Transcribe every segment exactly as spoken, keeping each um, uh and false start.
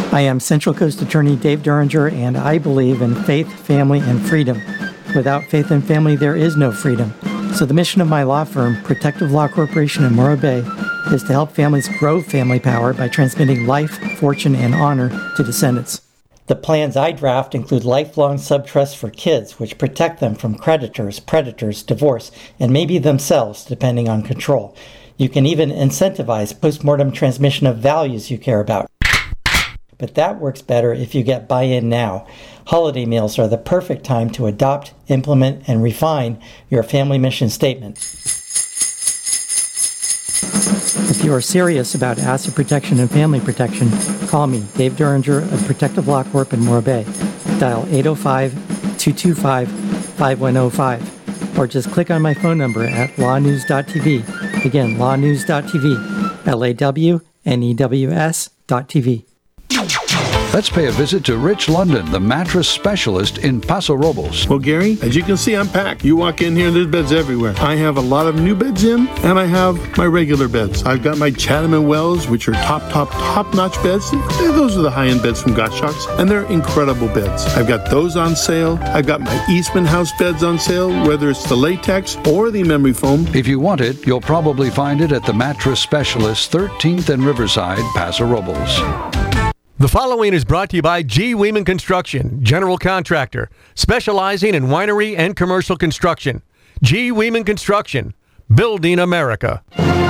I am Central Coast Attorney Dave Duringer, and I believe in faith, family, and freedom. Without faith and family, there is no freedom. So the mission of my law firm, Protective Law Corporation in Morro Bay, is to help families grow family power by transmitting life, fortune, and honor to descendants. The plans I draft include lifelong subtrusts for kids, which protect them from creditors, predators, divorce, and maybe themselves, depending on control. You can even incentivize postmortem transmission of values you care about. But that works better if you get buy-in now. Holiday meals are the perfect time to adopt, implement, and refine your family mission statement. If you are serious about asset protection and family protection, call me, Dave Duringer of Protective Law Corp in Morro Bay. Dial eight oh five, two two five, five one oh five, or just click on my phone number at law news dot t v. Again, law news dot t v, L A W N E W S dot T V. Let's pay a visit to Rich London, the mattress specialist in Paso Robles. Well, Gary, as you can see, I'm packed. You walk in here, there's beds everywhere. I have a lot of new beds in, and I have my regular beds. I've got my Chatham and Wells, which are top, top, top-notch beds. Those are the high-end beds from Gottschalk's, and they're incredible beds. I've got those on sale. I've got my Eastman House beds on sale, whether it's the latex or the memory foam. If you want it, you'll probably find it at the Mattress Specialist, thirteenth and Riverside, Paso Robles. The following is brought to you by G. Weeman Construction, general contractor, specializing in winery and commercial construction. G. Weeman Construction, building America.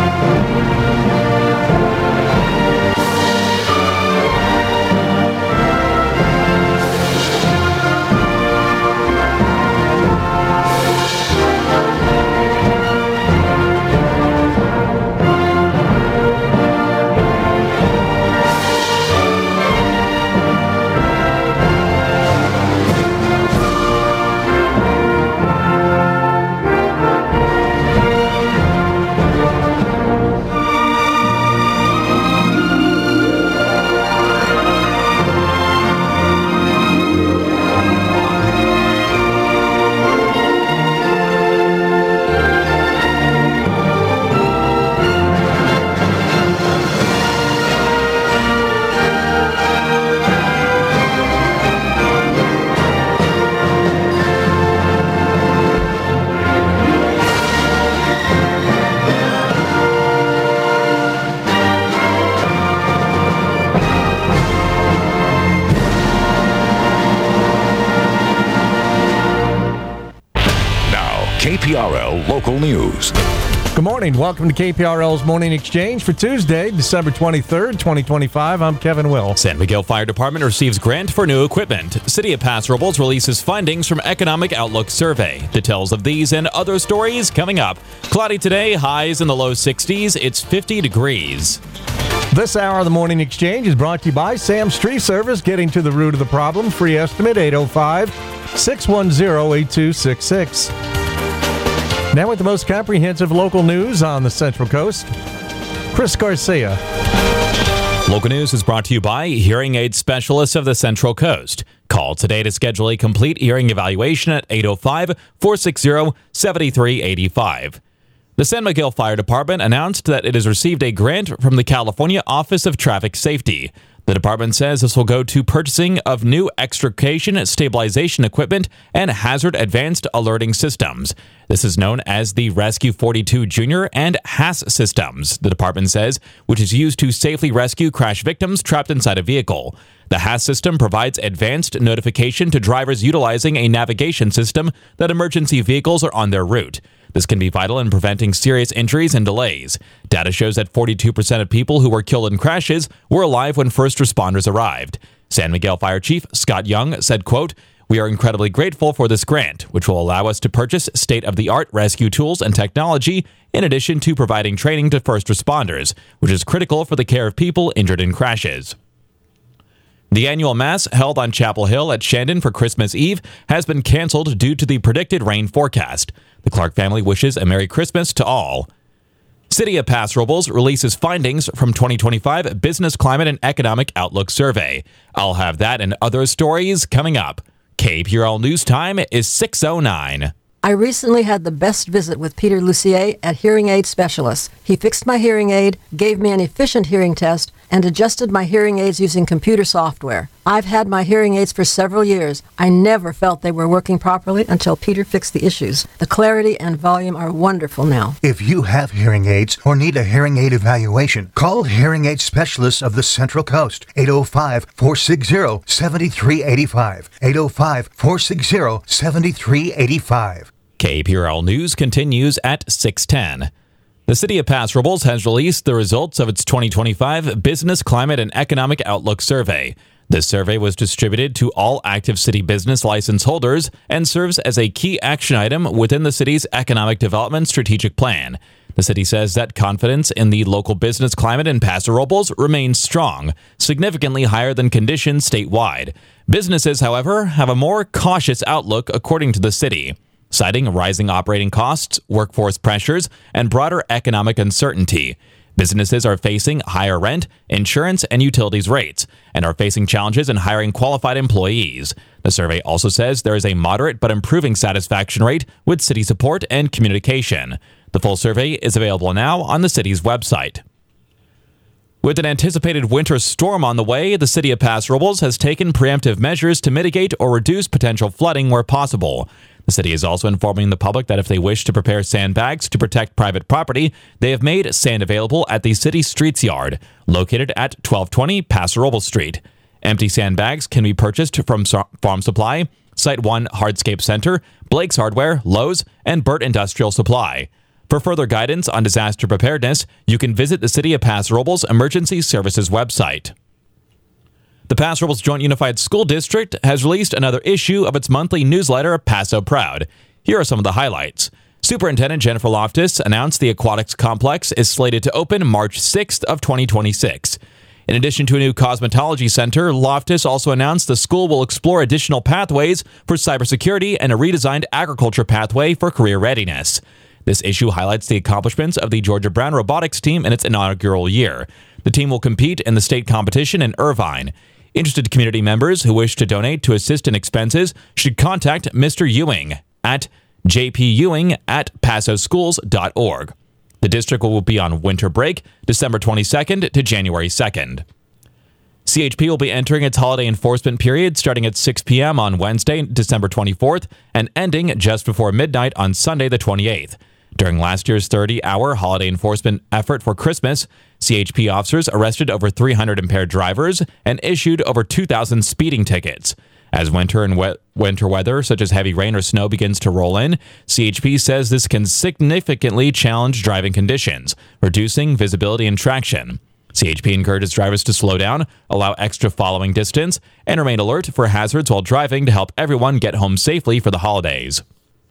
K P R L Local News. Good morning. Welcome to K P R L's Morning Exchange for Tuesday, December twenty-third, twenty twenty-five. I'm Kevin Will. San Miguel Fire Department receives grant for new equipment. City of Paso Robles releases findings from Economic Outlook survey. Details of these and other stories coming up. Cloudy today, highs in the low sixties. It's fifty degrees. This hour of the Morning Exchange is brought to you by Sam's Tree Service, getting to the root of the problem. Free estimate eight oh five, six one zero, eight two six six. Now with the most comprehensive local news on the Central Coast, Chris Garcia. Local news is brought to you by Hearing Aid Specialists of the Central Coast. Call today to schedule a complete hearing evaluation at eight oh five, four six zero, seven three eight five. The San Miguel Fire Department announced that it has received a grant from the California Office of Traffic Safety. The department says this will go to purchasing of new extrication stabilization equipment and hazard advanced alerting systems. This is known as the Rescue forty-two Junior and H A S systems, the department says, which is used to safely rescue crash victims trapped inside a vehicle. The H A S system provides advanced notification to drivers utilizing a navigation system that emergency vehicles are on their route. This can be vital in preventing serious injuries and delays. Data shows that forty-two percent of people who were killed in crashes were alive when first responders arrived. San Miguel Fire Chief Scott Young said, quote, "We are incredibly grateful for this grant, which will allow us to purchase state-of-the-art rescue tools and technology, in addition to providing training to first responders, which is critical for the care of people injured in crashes." The annual Mass held on Chapel Hill at Shandon for Christmas Eve has been canceled due to the predicted rain forecast. The Clark family wishes a Merry Christmas to all. City of Paso Robles releases findings from twenty twenty-five Business Climate and Economic Outlook Survey. I'll have that and other stories coming up. K P R L News Time is six oh nine. I recently had the best visit with Peter Lucier at Hearing Aid Specialists. He fixed my hearing aid, gave me an efficient hearing test, and adjusted my hearing aids using computer software. I've had my hearing aids for several years. I never felt they were working properly until Peter fixed the issues. The clarity and volume are wonderful now. If you have hearing aids or need a hearing aid evaluation, call Hearing Aid Specialists of the Central Coast, eight oh five, four six zero, seven three eight five, eight oh five, four six zero, seven three eight five. K P R L News continues at six ten. The City of Paso Robles has released the results of its twenty twenty-five Business Climate and Economic Outlook Survey. This survey was distributed to all active city business license holders and serves as a key action item within the city's economic development strategic plan. The city says that confidence in the local business climate in Paso Robles remains strong, significantly higher than conditions statewide. Businesses, however, have a more cautious outlook according to the city, citing rising operating costs, workforce pressures, and broader economic uncertainty. Businesses are facing higher rent, insurance, and utilities rates, and are facing challenges in hiring qualified employees. The survey also says there is a moderate but improving satisfaction rate with city support and communication. The full survey is available now on the city's website. With an anticipated winter storm on the way, the City of Paso Robles has taken preemptive measures to mitigate or reduce potential flooding where possible. The city is also informing the public that if they wish to prepare sandbags to protect private property, they have made sand available at the city streets yard, located at twelve twenty Paso Robles Street. Empty sandbags can be purchased from Farm Supply, Site one Hardscape Center, Blake's Hardware, Lowe's, and Burt Industrial Supply. For further guidance on disaster preparedness, you can visit the City of Paso Robles Emergency Services website. The Paso Robles Joint Unified School District has released another issue of its monthly newsletter, Paso Proud. Here are some of the highlights. Superintendent Jennifer Loftus announced the aquatics complex is slated to open March sixth of twenty twenty-six. In addition to a new cosmetology center, Loftus also announced the school will explore additional pathways for cybersecurity and a redesigned agriculture pathway for career readiness. This issue highlights the accomplishments of the Georgia Brown robotics team in its inaugural year. The team will compete in the state competition in Irvine. Interested community members who wish to donate to assist in expenses should contact Mister Ewing at j p ewing at paso schools dot org. The district will be on winter break, December twenty-second to January second. C H P will be entering its holiday enforcement period starting at six p.m. on Wednesday, December twenty-fourth, and ending just before midnight on Sunday the twenty-eighth. During last year's thirty-hour holiday enforcement effort for Christmas, C H P officers arrested over three hundred impaired drivers and issued over two thousand speeding tickets. As winter and wet winter weather, such as heavy rain or snow, begins to roll in, C H P says this can significantly challenge driving conditions, reducing visibility and traction. C H P encourages drivers to slow down, allow extra following distance, and remain alert for hazards while driving to help everyone get home safely for the holidays.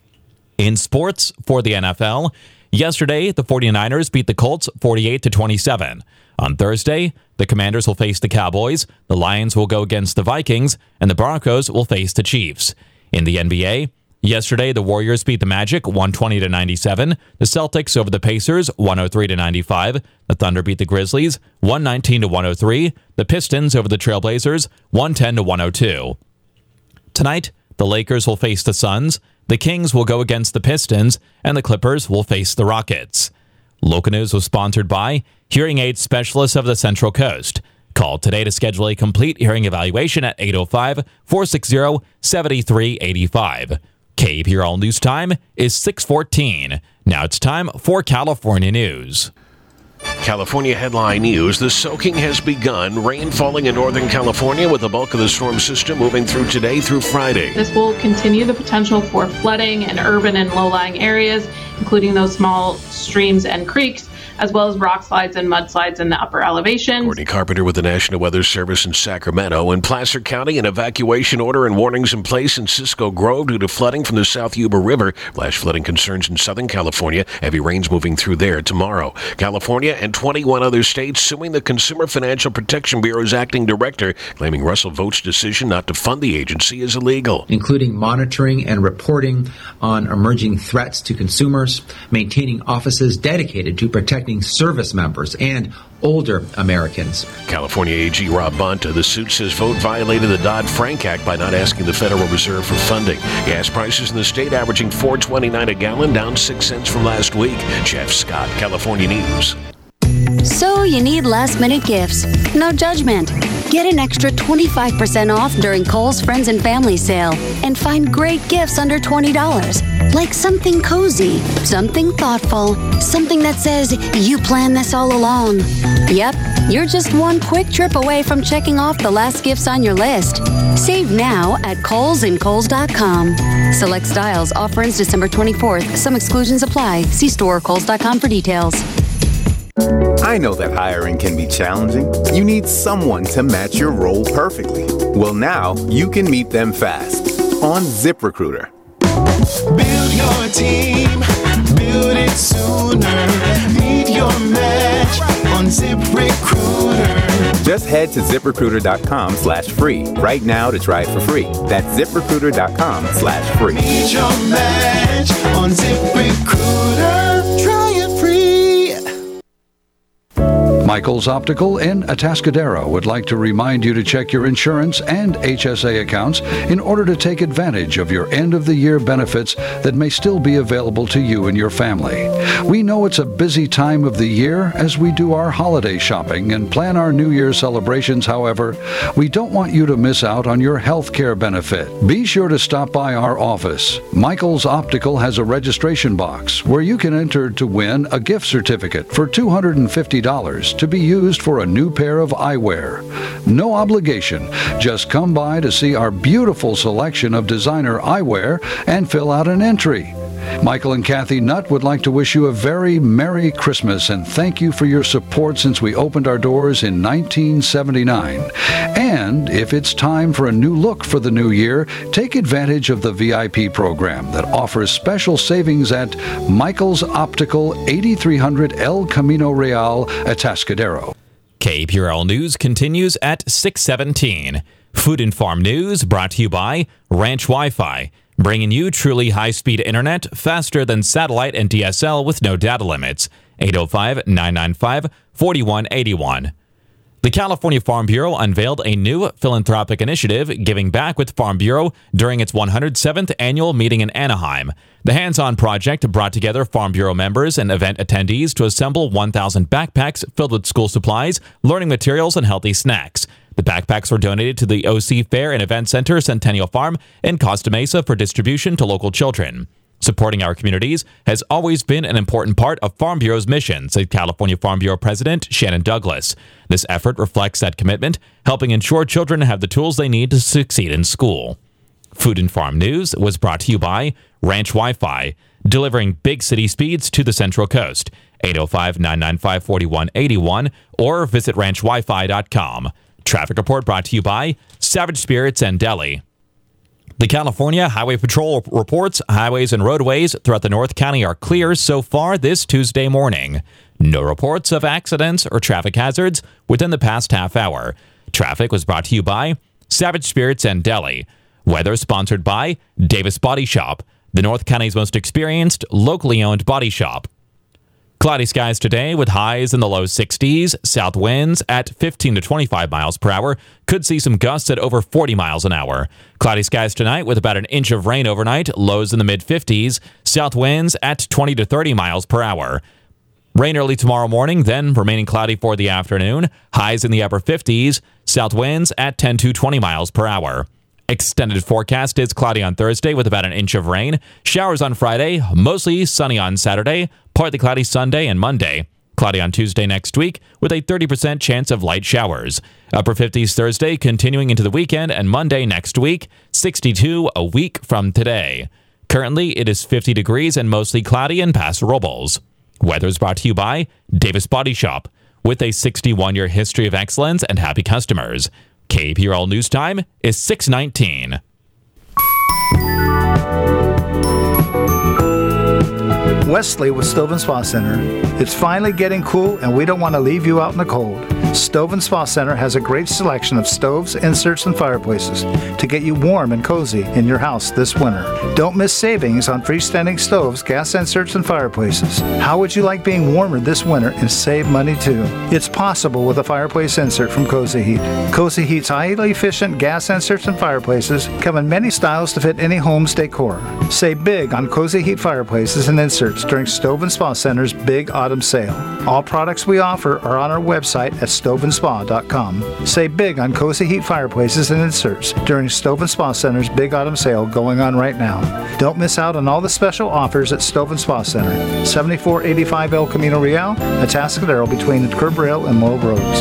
In sports, for the N F L, yesterday the 49ers beat the Colts forty-eight to twenty-seven. On Thursday, the Commanders will face the Cowboys, the Lions will go against the Vikings, and the Broncos will face the Chiefs. In the N B A, yesterday the Warriors beat the Magic one twenty to ninety-seven, the Celtics over the Pacers one oh three to ninety-five, the Thunder beat the Grizzlies one nineteen to one oh three, the Pistons over the Trailblazers one ten to one oh two. Tonight, the Lakers will face the Suns, the Kings will go against the Pistons, and the Clippers will face the Rockets. Local News was sponsored by Hearing Aid Specialists of the Central Coast. Call today to schedule a complete hearing evaluation at eight oh five, four six zero, seven three eight five. K P R L News Time is six fourteen. Now it's time for California News. California headline news. The soaking has begun. Rain falling in Northern California with the bulk of the storm system moving through today through Friday. This will continue the potential for flooding in urban and low-lying areas, including those small streams and creeks, as well as rock slides and mudslides in the upper elevations. Courtney Carpenter with the National Weather Service in Sacramento. In Placer County, an evacuation order and warnings in place in Cisco Grove due to flooding from the South Yuba River. Flash flooding concerns in Southern California. Heavy rains moving through there tomorrow. California and twenty-one other states suing the Consumer Financial Protection Bureau's acting director, claiming Russell Vogt's decision not to fund the agency is illegal. Including monitoring and reporting on emerging threats to consumers, maintaining offices dedicated to protecting service members and older Americans. California A G Rob Bonta, the suit says Vogt violated the Dodd-Frank Act by not asking the Federal Reserve for funding. Gas prices in the state averaging four twenty-nine a gallon, down six cents from last week. Jeff Scott, California News. So you need last-minute gifts. No judgment. Get an extra twenty-five percent off during Kohl's Friends and Family Sale and find great gifts under twenty dollars. Like something cozy, something thoughtful, something that says, you planned this all along. Yep, you're just one quick trip away from checking off the last gifts on your list. Save now at Kohl's and Kohl's dot com. Select styles. Offer ends December twenty-fourth. Some exclusions apply. See store or Kohl's dot com for details. I know that hiring can be challenging. You need someone to match your role perfectly. Well, now you can meet them fast on ZipRecruiter. Build your team, build it sooner. Meet your match on ZipRecruiter. Just head to ZipRecruiter.com slash free right now to try it for free. That's ZipRecruiter.com slash free. Meet your match on ZipRecruiter. Try it free. Michael's Optical in Atascadero would like to remind you to check your insurance and H S A accounts in order to take advantage of your end-of-the-year benefits that may still be available to you and your family. We know it's a busy time of the year as we do our holiday shopping and plan our New Year celebrations. However, we don't want you to miss out on your health care benefit. Be sure to stop by our office. Michael's Optical has a registration box where you can enter to win a gift certificate for two hundred fifty dollars to be used for a new pair of eyewear. No obligation. Just come by to see our beautiful selection of designer eyewear and fill out an entry. Michael and Kathy Nutt would like to wish you a very Merry Christmas and thank you for your support since we opened our doors in nineteen seventy-nine. And if it's time for a new look for the new year, take advantage of the V I P program that offers special savings at Michael's Optical, eighty-three hundred El Camino Real, Atascadero. K P R L News continues at six seventeen. Food and Farm News brought to you by Ranch Wi-Fi, bringing you truly high-speed internet faster than satellite and D S L with no data limits. eight oh five, nine nine five, four one eight one. The California Farm Bureau unveiled a new philanthropic initiative, Giving Back with Farm Bureau, during its one hundred seventh annual meeting in Anaheim. The hands-on project brought together Farm Bureau members and event attendees to assemble one thousand backpacks filled with school supplies, learning materials, and healthy snacks. The backpacks were donated to the O C Fair and Event Center Centennial Farm in Costa Mesa for distribution to local children. Supporting our communities has always been an important part of Farm Bureau's mission, said California Farm Bureau President Shannon Douglas. This effort reflects that commitment, helping ensure children have the tools they need to succeed in school. Food and Farm News was brought to you by Ranch Wi-Fi, delivering big city speeds to the Central Coast. eight oh five, nine nine five, four one eight one or visit ranch wi fi dot com. Traffic report brought to you by Savage Spirits and Deli. The California Highway Patrol reports highways and roadways throughout the North County are clear so far this Tuesday morning. No reports of accidents or traffic hazards within the past half hour. Traffic was brought to you by Savage Spirits and Deli. Weather sponsored by Davis Body Shop, the North County's most experienced, locally owned body shop. Cloudy skies today with highs in the low sixties. South winds at fifteen to twenty-five miles per hour. Could see some gusts at over forty miles an hour. Cloudy skies tonight with about an inch of rain overnight. Lows in the mid fifties. South winds at twenty to thirty miles per hour. Rain early tomorrow morning, then remaining cloudy for the afternoon. Highs in the upper fifties. South winds at ten to twenty miles per hour. Extended forecast is cloudy on Thursday with about an inch of rain. Showers on Friday, mostly sunny on Saturday, partly cloudy Sunday and Monday. Cloudy on Tuesday next week with a thirty percent chance of light showers. Upper fifties Thursday, continuing into the weekend, and Monday next week, sixty-two a week from today. Currently, it is fifty degrees and mostly cloudy in Paso Robles. Weather is brought to you by Davis Body Shop, with a sixty-one-year history of excellence and happy customers. K P R L News Time is six nineteen. Wesley with Stove and Spa Center. It's finally getting cool and we don't want to leave you out in the cold. Stove and Spa Center has a great selection of stoves, inserts, and fireplaces to get you warm and cozy in your house this winter. Don't miss savings on freestanding stoves, gas inserts, and fireplaces. How would you like being warmer this winter and save money too? It's possible with a fireplace insert from Cozy Heat. Cozy Heat's highly efficient gas inserts and fireplaces come in many styles to fit any home's decor. Save big on Cozy Heat fireplaces and inserts during Stove and Spa Center's Big Autumn Sale. All products we offer are on our website at stove and spa dot com. Save big on Cozy Heat fireplaces and inserts during Stove and Spa Center's Big Autumn Sale going on right now. Don't miss out on all the special offers at Stove and Spa Center, seventy-four eighty-five El Camino Real, Atascadero between Curb Rail and Morrill Roads.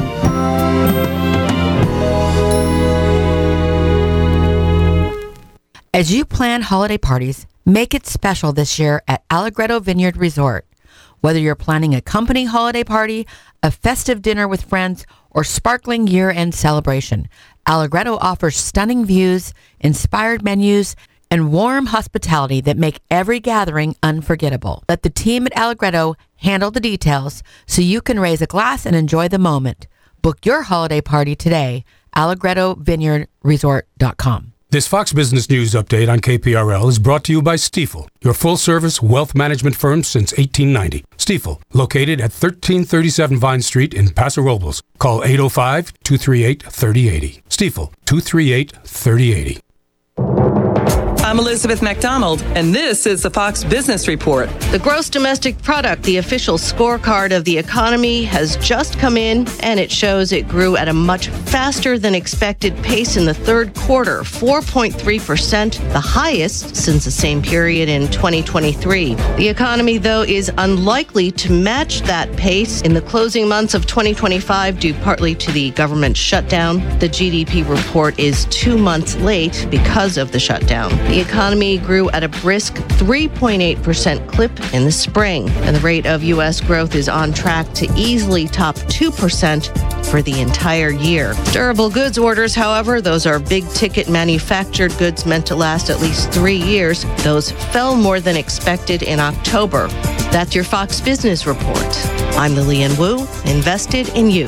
As you plan holiday parties, make it special this year at Allegretto Vineyard Resort. Whether you're planning a company holiday party, a festive dinner with friends, or sparkling year-end celebration, Allegretto offers stunning views, inspired menus, and warm hospitality that make every gathering unforgettable. Let the team at Allegretto handle the details so you can raise a glass and enjoy the moment. Book your holiday party today, allegretto vineyard resort dot com. This Fox Business News update on K P R L is brought to you by Stifel, your full-service wealth management firm since eighteen ninety. Stifel, located at thirteen thirty-seven Vine Street in Paso Robles. Call eight oh five, two three eight, three oh eight oh. Stifel, two three eight, three oh eight oh. I'm Elizabeth McDonald, and this is the Fox Business Report. The gross domestic product, the official scorecard of the economy, has just come in, and it shows it grew at a much faster than expected pace in the third quarter, four point three percent, the highest since the same period in twenty twenty-three. The economy, though, is unlikely to match that pace in the closing months of twenty twenty-five due partly to the government shutdown. The G D P report is two months late because of the shutdown. The economy grew at a brisk three point eight percent clip in the spring, and the rate of U S growth is on track to easily top two percent for the entire year. Durable goods orders, however, those are big-ticket manufactured goods meant to last at least three years. Those fell more than expected in October. That's your Fox Business Report. I'm Lillian Wu, invested in you.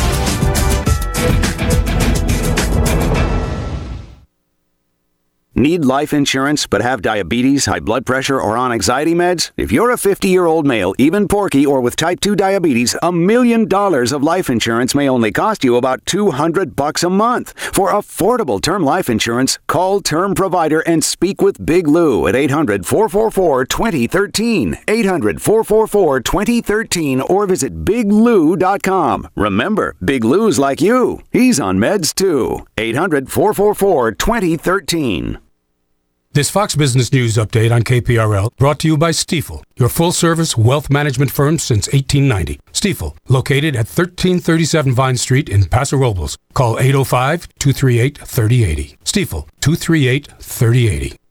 Need life insurance but have diabetes, high blood pressure, or on anxiety meds? If you're a fifty-year-old male, even porky, or with type two diabetes, a million dollars of life insurance may only cost you about two hundred bucks a month. For affordable term life insurance, call Term Provider and speak with Big Lou at eight hundred, four four four, two oh one three. eight hundred, four four four, two oh one three or visit big lou dot com. Remember, Big Lou's like you. He's on meds too. eight hundred, four four four, two oh one three. This Fox Business News update on K P R L brought to you by Stifel, your full-service wealth management firm since eighteen ninety. Stifel, located at thirteen thirty-seven Vine Street in Paso Robles. Call eight oh five, two three eight, three oh eight oh. Stifel, two three eight, three oh eight oh.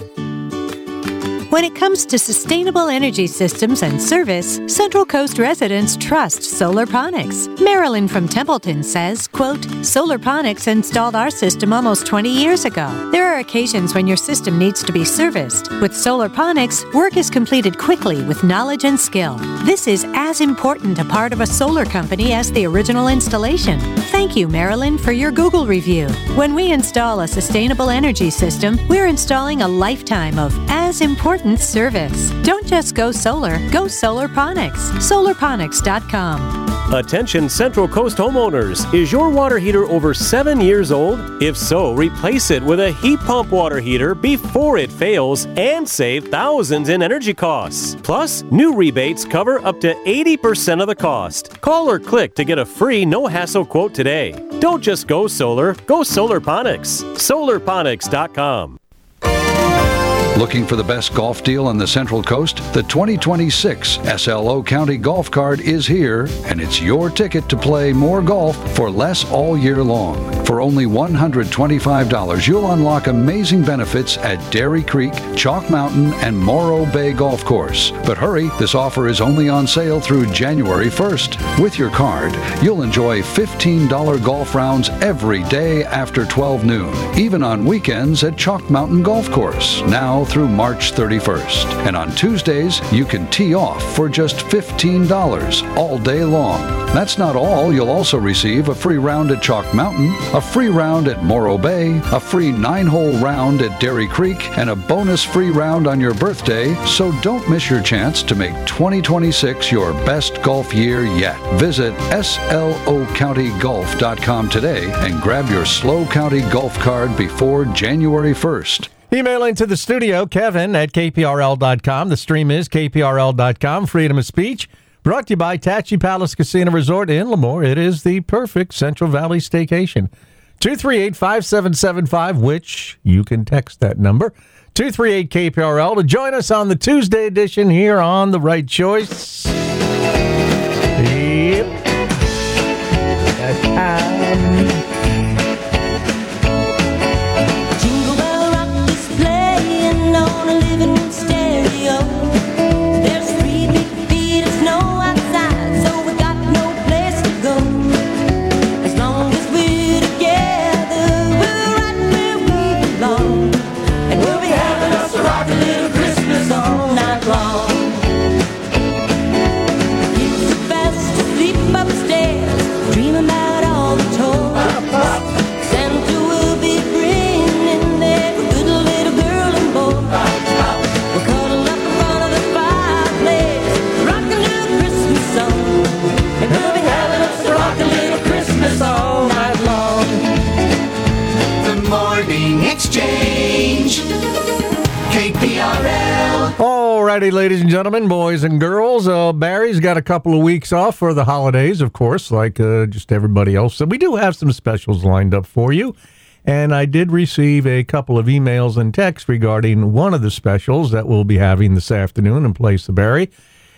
When it comes to sustainable energy systems and service, Central Coast residents trust Solarponics. Marilyn from Templeton says, quote, Solarponics installed our system almost twenty years ago. There are occasions when your system needs to be serviced. With Solarponics, work is completed quickly with knowledge and skill. This is as important a part of a solar company as the original installation. Thank you, Marilyn, for your Google review. When we install a sustainable energy system, we're installing a lifetime of as important service. Don't just go solar, go Solarponics. Solarponics dot com. Attention Central Coast homeowners. Is your water heater over seven years old? If so, replace it with a heat pump water heater before it fails and save thousands in energy costs. Plus, new rebates cover up to eighty percent of the cost. Call or click to get a free no-hassle quote today. Don't just go solar, go Solarponics. Solarponics dot com. Looking for the best golf deal on the Central Coast? The twenty twenty-six S L O County Golf Card is here, and it's your ticket to play more golf for less all year long. For only one hundred twenty-five dollars, you'll unlock amazing benefits at Dairy Creek, Chalk Mountain, and Morro Bay Golf Course. But hurry, this offer is only on sale through January first. With your card, you'll enjoy fifteen dollars golf rounds every day after twelve noon, even on weekends at Chalk Mountain Golf Course, now through March thirty-first. And on Tuesdays, you can tee off for just fifteen dollars all day long. That's not all. You'll also receive a free round at Chalk Mountain, a free round at Morro Bay, a free nine-hole round at Dairy Creek, and a bonus free round on your birthday, so don't miss your chance to make twenty twenty-six your best golf year yet. Visit S L O county golf dot com today and grab your SLO County Golf card before January first. Emailing to the studio, Kevin at K P R L dot com. The stream is K P R L dot com. Freedom of speech. Brought to you by Tachi Palace Casino Resort in Lemoore. It is the perfect Central Valley staycation. two three eight, five seven seven five, which you can text that number. two three eight K P R L to join us on the Tuesday edition here on The Right Choice. Yep. That time. Alrighty, ladies and gentlemen, boys and girls, uh, Barry's got a couple of weeks off for the holidays, of course, like uh, just everybody else. So we do have some specials lined up for you. And I did receive a couple of emails and texts regarding one of the specials that we'll be having this afternoon in place of Barry.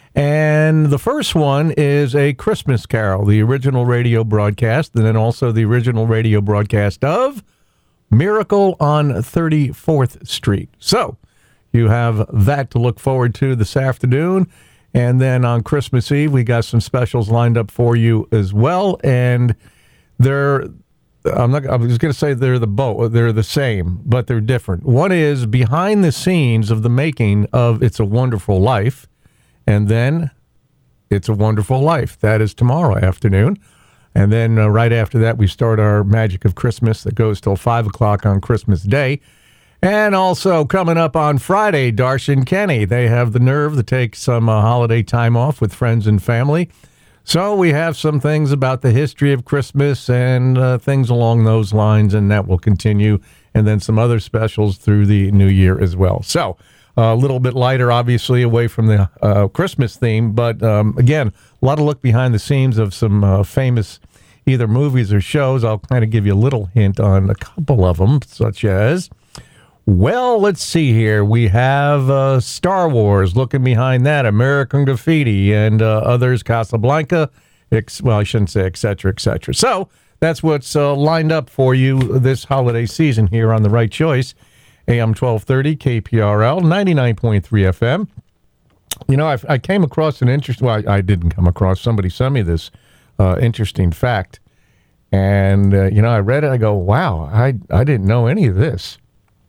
And the first one is A Christmas Carol, the original radio broadcast, and then also the original radio broadcast of Miracle on thirty-fourth Street. So you have that to look forward to this afternoon. And then on Christmas Eve, we got some specials lined up for you as well. And they're, I'm not, I was going to say they're the both, they're the same, but they're different. One is behind the scenes of the making of It's a Wonderful Life. And then It's a Wonderful Life. That is tomorrow afternoon. And then uh, right after that, we start our Magic of Christmas that goes till five o'clock on Christmas Day. And also coming up on Friday, Darsh and Kenny. They have the nerve to take some uh, holiday time off with friends and family. So we have some things about the history of Christmas and uh, things along those lines, and that will continue. And then some other specials through the new year as well. So uh, a little bit lighter, obviously, away from the uh, Christmas theme. But um, again, a lot of look behind the scenes of some uh, famous either movies or shows. I'll kind of give you a little hint on a couple of them, such as... Well, let's see here. We have uh, Star Wars, looking behind that, American Graffiti, and uh, others, Casablanca, ex- well, I shouldn't say et cetera, et cetera. So that's what's uh, lined up for you this holiday season here on The Right Choice, A M twelve thirty, K P R L, ninety-nine point three F M. You know, I, I came across an interesting, well, I, I didn't come across, somebody sent me this uh, interesting fact. And, uh, you know, I read it, I go, wow, I, I didn't know any of this.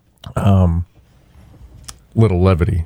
Um, little levity.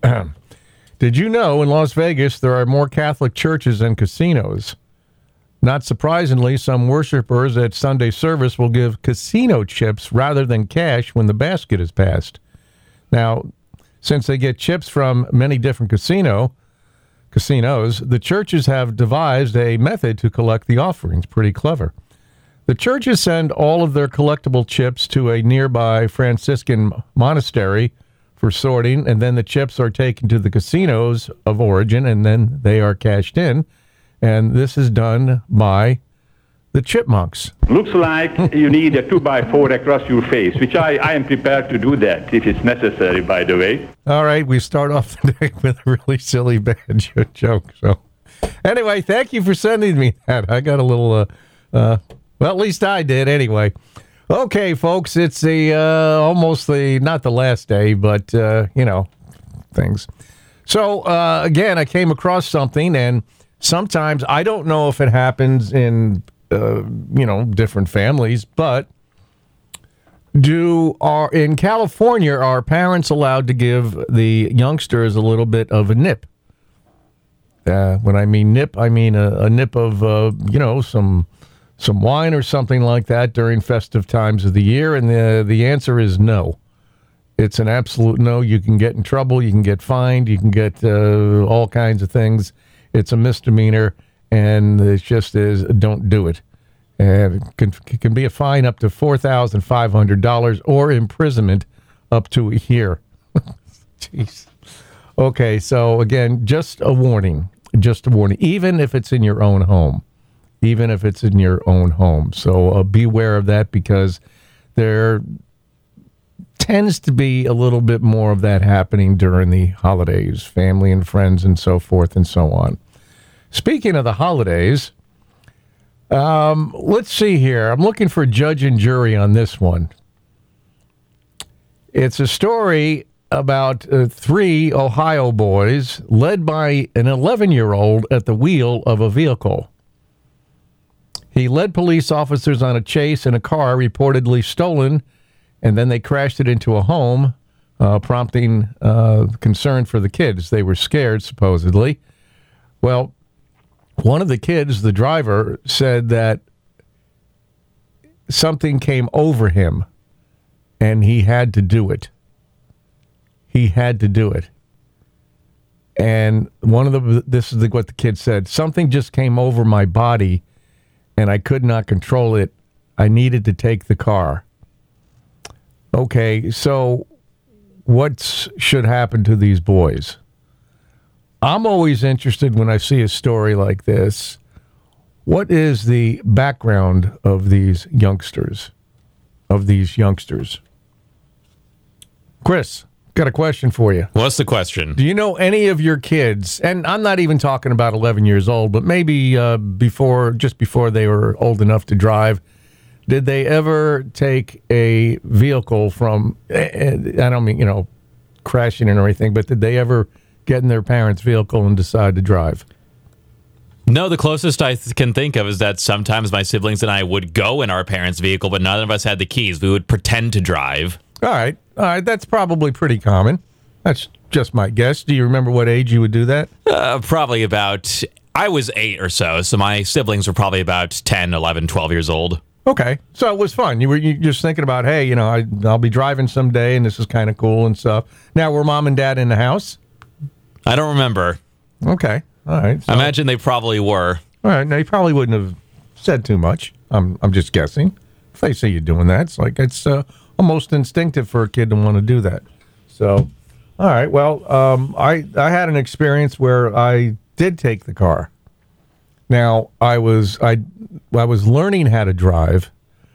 Did you know in Las Vegas there are more Catholic churches than casinos? Not surprisingly, some worshipers at Sunday service will give casino chips rather than cash when the basket is passed. Now, since they get chips from many different casino casinos, the churches have devised a method to collect the offerings. Pretty clever. The churches send all of their collectible chips to a nearby Franciscan monastery for sorting, and then the chips are taken to the casinos of origin, and then they are cashed in. And this is done by the chipmunks. Looks like you need a two by four across your face, which I, I am prepared to do that if it's necessary, by the way. All right, we start off the day with a really silly bad joke. So anyway, thank you for sending me that. I got a little... Uh, uh, Well, at least I did anyway. Okay, folks, it's the uh, almost the not the last day, but uh, you know, things. So uh, again, I came across something, and sometimes I don't know if it happens in uh, you know different families, but do are in California are parents allowed to give the youngsters a little bit of a nip? Uh, when I mean nip, I mean a, a nip of uh, you know some. some wine or something like that during festive times of the year? And the the answer is no. It's an absolute no. You can get in trouble. You can get fined. You can get uh, all kinds of things. It's a misdemeanor, and it just is don't do it. And it can, it can be a fine up to four thousand five hundred dollars or imprisonment up to a year. Jeez. Okay, so again, just a warning. Just a warning. Even if it's in your own home. Even if it's in your own home. So uh, beware of that, because there tends to be a little bit more of that happening during the holidays, family and friends and so forth and so on. Speaking of the holidays, um, let's see here. I'm looking for judge and jury on this one. It's a story about uh, three Ohio boys led by an eleven-year-old at the wheel of a vehicle. He led police officers on a chase in a car reportedly stolen, and then they crashed it into a home, uh, prompting uh, concern for the kids. They were scared, supposedly. Well, one of the kids, the driver, said that something came over him, and he had to do it. He had to do it. And one of the, this is the, what the kid said, something just came over my body, and I could not control it. I needed to take the car. Okay, so what should happen to these boys? I'm always interested when I see a story like this. What is the background of these youngsters? Of these youngsters? Chris, got a question for you. What's the question? Do you know any of your kids, and I'm not even talking about eleven years old, but maybe uh, before, just before they were old enough to drive, did they ever take a vehicle from, I don't mean, you know, crashing and everything, but did they ever get in their parents' vehicle and decide to drive? No, the closest I th- can think of is that sometimes my siblings and I would go in our parents' vehicle, but none of us had the keys. We would pretend to drive. All right. All right. That's probably pretty common. That's just my guess. Do you remember what age you would do that? Uh, probably about, I was eight or so, so my siblings were probably about ten, eleven, twelve years old. Okay. So it was fun. You were you just thinking about, hey, you know, I, I'll be driving someday, and this is kind of cool and stuff. Now, were mom and dad in the house? I don't remember. Okay. All right. So, I imagine they probably were. All right. Now, you probably wouldn't have said too much. I'm I'm just guessing. If they see you doing that, it's like it's uh, almost instinctive for a kid to want to do that. So, all right. Well, um, I I had an experience where I did take the car. Now, I was I I was learning how to drive,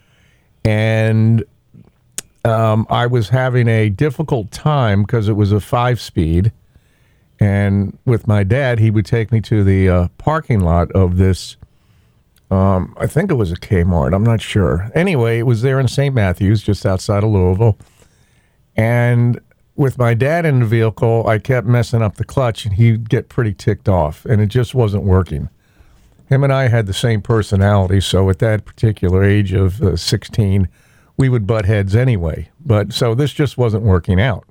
and um, I was having a difficult time because it was a five-speed. And with my dad, he would take me to the uh, parking lot of this, um, I think it was a Kmart, I'm not sure. Anyway, it was there in Saint Matthews, just outside of Louisville. And with my dad in the vehicle, I kept messing up the clutch, and he'd get pretty ticked off, and it just wasn't working. Him and I had the same personality, so at that particular age of uh, sixteen, we would butt heads anyway. But so this just wasn't working out.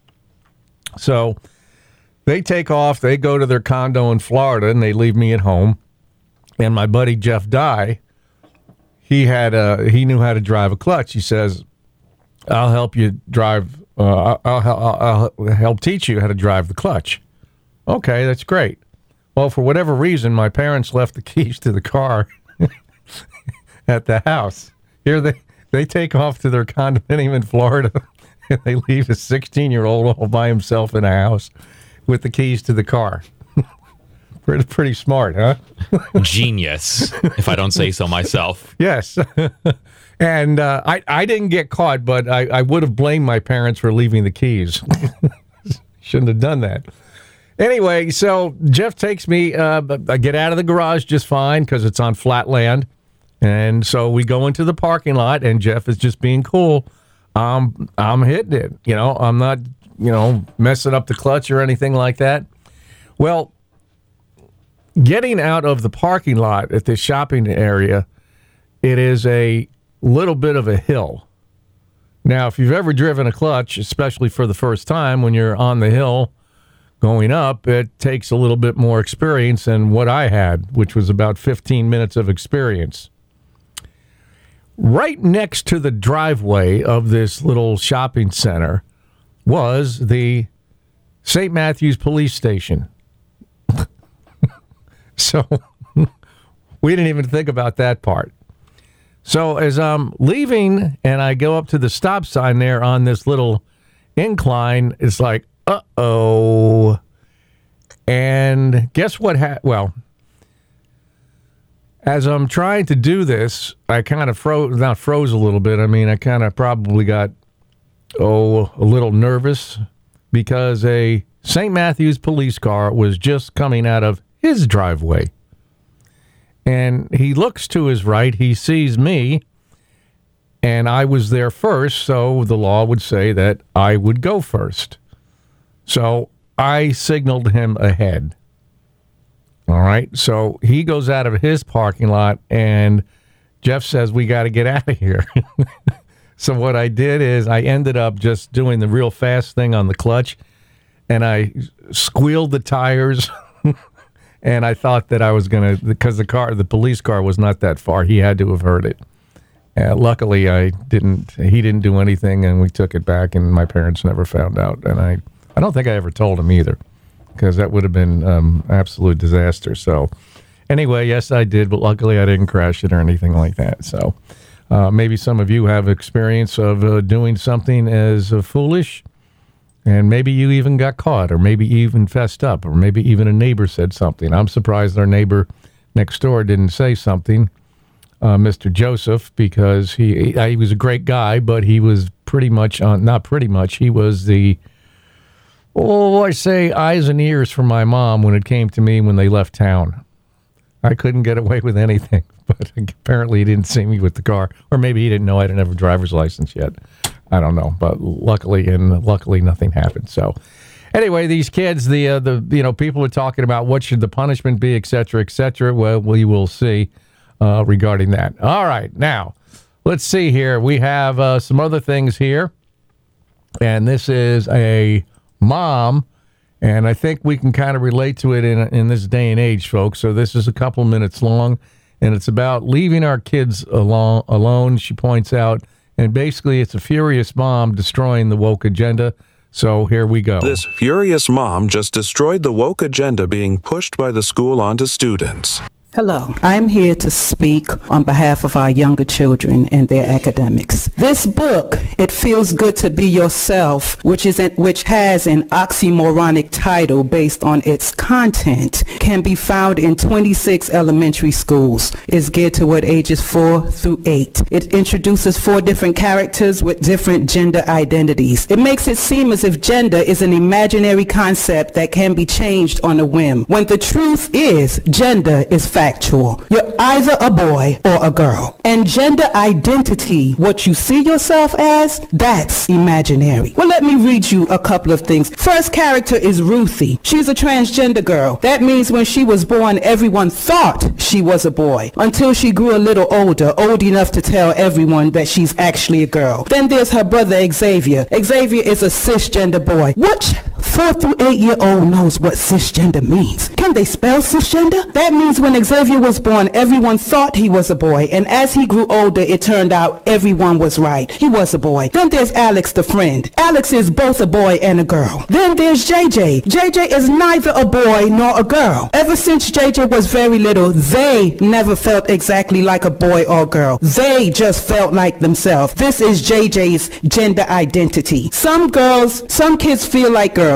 So they take off, they go to their condo in Florida, and they leave me at home. And my buddy Jeff Dye, he had a, he knew how to drive a clutch. He says, "I'll help you drive. Uh, I'll, I'll, I'll help teach you how to drive the clutch." Okay, that's great. Well, for whatever reason, my parents left the keys to the car at the house. Here they they take off to their condominium in Florida, and they leave a sixteen-year-old all by himself in a house with the keys to the car. pretty, pretty smart, huh? Genius, if I don't say so myself. Yes. And uh, I, I didn't get caught, but I, I would have blamed my parents for leaving the keys. Shouldn't have done that. Anyway, so Jeff takes me, uh, I get out of the garage just fine because it's on flat land. And so we go into the parking lot, and Jeff is just being cool. Um, I'm hitting it. You know, I'm not, you know, messing up the clutch or anything like that. Well, getting out of the parking lot at this shopping area, it is a little bit of a hill. Now, if you've ever driven a clutch, especially for the first time when you're on the hill going up, it takes a little bit more experience than what I had, which was about fifteen minutes of experience. Right next to the driveway of this little shopping center was the Saint Matthews Police Station. So we didn't even think about that part. So as I'm leaving and I go up to the stop sign there on this little incline, it's like, uh-oh. And guess what? Ha- well, as I'm trying to do this, I kind of froze, not froze a little bit. I mean, I kind of probably got, oh, a little nervous because a Saint Matthews police car was just coming out of his driveway. And he looks to his right, he sees me, and I was there first, so the law would say that I would go first. So I signaled him ahead. All right, so he goes out of his parking lot, and Jeff says, we got to get out of here. So what I did is I ended up just doing the real fast thing on the clutch, and I squealed the tires. And I thought that I was going to, because the car, the police car was not that far. He had to have heard it. Uh, luckily, I didn't, he didn't do anything, and we took it back, and my parents never found out. And I, I don't think I ever told him either, because that would have been um, absolute disaster. So anyway, yes, I did, but luckily I didn't crash it or anything like that. So uh, maybe some of you have experience of uh, doing something as uh, foolish. And maybe you even got caught, or maybe even fessed up, or maybe even a neighbor said something. I'm surprised our neighbor next door didn't say something, uh, Mister Joseph, because he he was a great guy, but he was pretty much, on, not pretty much, he was the, oh, I say, eyes and ears for my mom when it came to me when they left town. I couldn't get away with anything, but apparently he didn't see me with the car, or maybe he didn't know I didn't have a driver's license yet. I don't know, but luckily and luckily nothing happened. So anyway, these kids, the uh, the you know people are talking about what should the punishment be, et cetera, et cetera. Well, we will see uh, regarding that. All right, now let's see here. We have uh, some other things here, and this is a mom, and I think we can kind of relate to it in in this day and age, folks. So this is a couple minutes long, and it's about leaving our kids alone. Alone, she points out. And basically, it's a furious mom destroying the woke agenda. So here we go. This furious mom just destroyed the woke agenda being pushed by the school onto students. Hello, I'm here to speak on behalf of our younger children and their academics. This book, It Feels Good to Be Yourself, which is an, which has an oxymoronic title based on its content, can be found in twenty-six elementary schools. It's geared toward ages four through eight. It introduces four different characters with different gender identities. It makes it seem as if gender is an imaginary concept that can be changed on a whim, when the truth is gender is factual. You're either a boy or a girl. And gender identity, what you see yourself as, that's imaginary. Well, let me read you a couple of things. First character is Ruthie. She's a transgender girl. That means when she was born, everyone thought she was a boy until she grew a little older, old enough to tell everyone that she's actually a girl. Then there's her brother Xavier. Xavier is a cisgender boy. Which four through eight year old knows what cisgender means? Can they spell cisgender? That means when Xavier was born, everyone thought he was a boy, and as he grew older, it turned out everyone was right. He was a boy. Then there's Alex, the friend. Alex is both a boy and a girl. Then there's J J. J J is neither a boy nor a girl. Ever since J J was very little, they never felt exactly like a boy or girl. They just felt like themselves. This is J J's gender identity. Some girls, some kids feel like girls.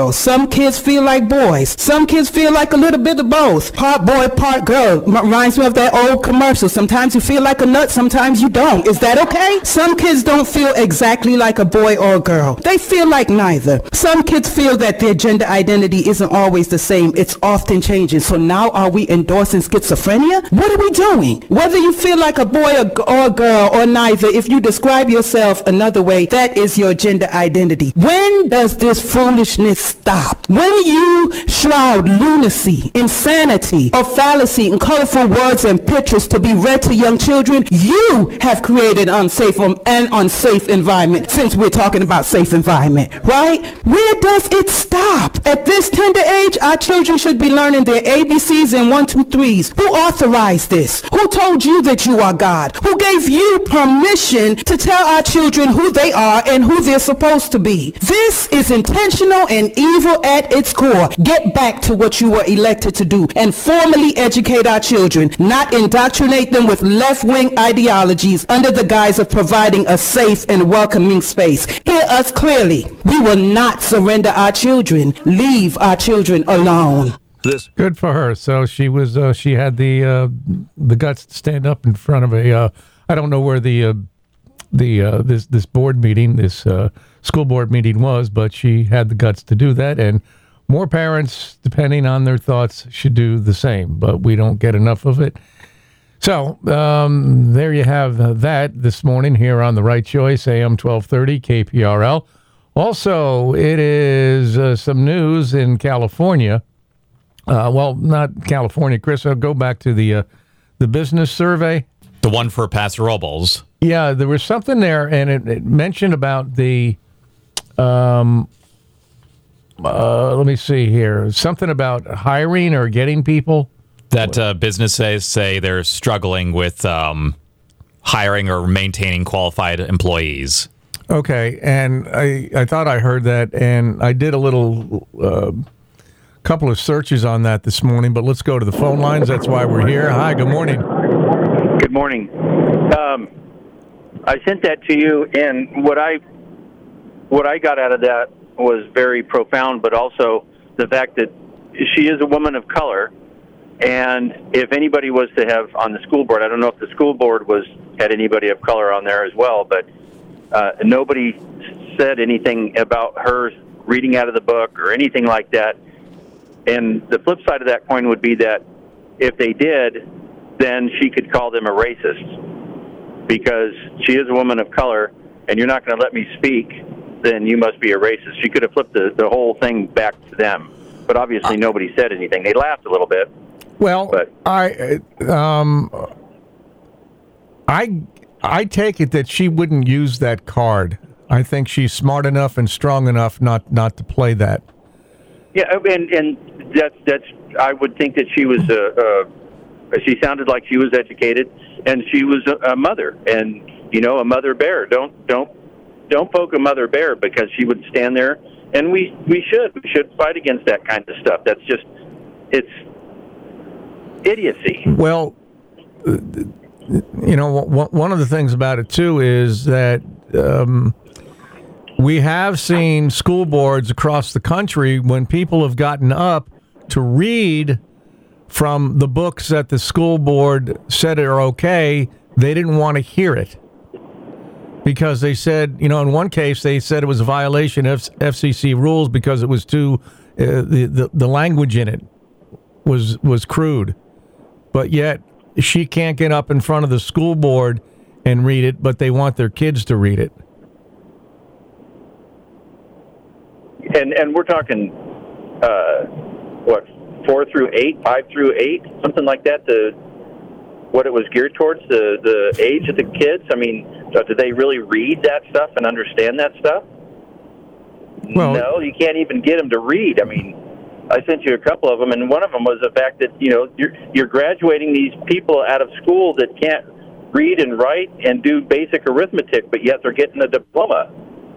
girls. Some kids feel like boys. Some kids feel like a little bit of both. Part boy, part girl. M- reminds me of that old commercial. Sometimes you feel like a nut, sometimes you don't. Is that okay? Some kids don't feel exactly like a boy or a girl. They feel like neither. Some kids feel that their gender identity isn't always the same. It's often changing. So now are we endorsing schizophrenia? What are we doing? Whether you feel like a boy or, or a girl or neither, if you describe yourself another way, that is your gender identity. When does this foolishness stop? When you shroud lunacy, insanity, or fallacy in colorful words and pictures to be read to young children, you have created an unsafe and unsafe environment, since we're talking about safe environment, right? Where does it stop? At this tender age, our children should be learning their A B Cs and one, two, threes. Who authorized this? Who told you that you are God? Who gave you permission to tell our children who they are and who they're supposed to be? This is intentional and evil at its core. Get back to what you were elected to do and formally educate our children, not indoctrinate them with left-wing ideologies under the guise of providing a safe and welcoming space. Hear us clearly. We will not surrender our children. Leave our children alone. This good for her. So she was. Uh, she had the uh, the guts to stand up in front of a. Uh, I don't know where the uh, the uh, this this board meeting, this uh, school board meeting was, but she had the guts to do that. And more parents, depending on their thoughts, should do the same. But we don't get enough of it. So um, there you have uh, that this morning here on The Right Choice, A M twelve thirty K P R L. Also, it is uh, some news in California. Uh, well, not California, Chris. I'll go back to the uh, the business survey. The one for Paso Robles. Yeah, there was something there, and it, it mentioned about the, um, uh, let me see here, something about hiring or getting people. That uh, businesses say they're struggling with um, hiring or maintaining qualified employees. Okay, and I, I thought I heard that, and I did a little uh, couple of searches on that this morning, but let's go to the phone lines. That's why we're here. Hi, good morning. Good morning. Um, I sent that to you, and what I what I got out of that was very profound, but also the fact that she is a woman of color. And if anybody was to have on the school board, I don't know if the school board was had anybody of color on there as well, but uh, nobody said anything about her reading out of the book or anything like that. And the flip side of that coin would be that if they did, then she could call them a racist because she is a woman of color, and you're not going to let me speak, then you must be a racist. She could have flipped the, the whole thing back to them. But obviously nobody said anything. They laughed a little bit. Well, but. I um, I I take it that she wouldn't use that card. I think she's smart enough and strong enough not, not to play that. Yeah, and and that's that's. I would think that she was a. a she sounded like she was educated, and she was a, a mother, and you know, a mother bear. Don't don't don't poke a mother bear because she would stand there, and we we should we should fight against that kind of stuff. That's just it's. idiocy. Well, you know, one of the things about it, too, is that um, we have seen school boards across the country when people have gotten up to read from the books that the school board said are okay, they didn't want to hear it. Because they said, you know, in one case, they said it was a violation of F C C rules because it was too, uh, the, the, the language in it was was crude. But yet, she can't get up in front of the school board and read it, but they want their kids to read it. And and we're talking, uh, what, four through eight, five through eight, something like that, the what it was geared towards, the, the age of the kids? I mean, so do they really read that stuff and understand that stuff? Well, no, you can't even get them to read. I mean, I sent you a couple of them, and one of them was the fact that, you know, you're, you're graduating these people out of school that can't read and write and do basic arithmetic, but yet they're getting a diploma.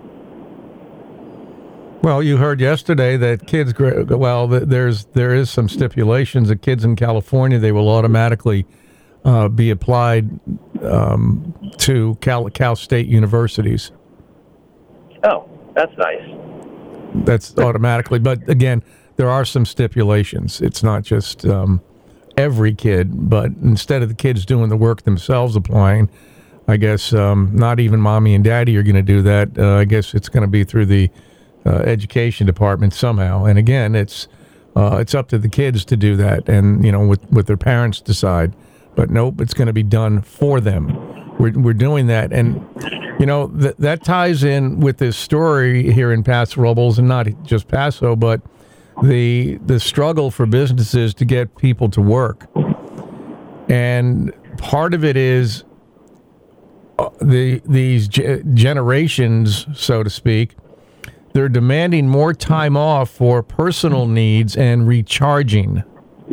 Well, you heard yesterday that kids, well, there's there is some stipulations that kids in California, they will automatically uh, be applied um, to Cal, Cal State universities. Oh, that's nice. that's automatically. But again, there are some stipulations. It's not just um, every kid, but instead of the kids doing the work themselves applying, I guess um, not even mommy and daddy are going to do that. Uh, I guess it's going to be through the uh, education department somehow. And again, it's uh, it's up to the kids to do that, and you know, with with their parents decide. But nope, it's going to be done for them. We're we're doing that, and you know th- that ties in with this story here in Paso Robles, and not just Paso, but the the struggle for businesses to get people to work. And part of it is uh, the these ge- generations, so to speak, they're demanding more time off for personal needs and recharging.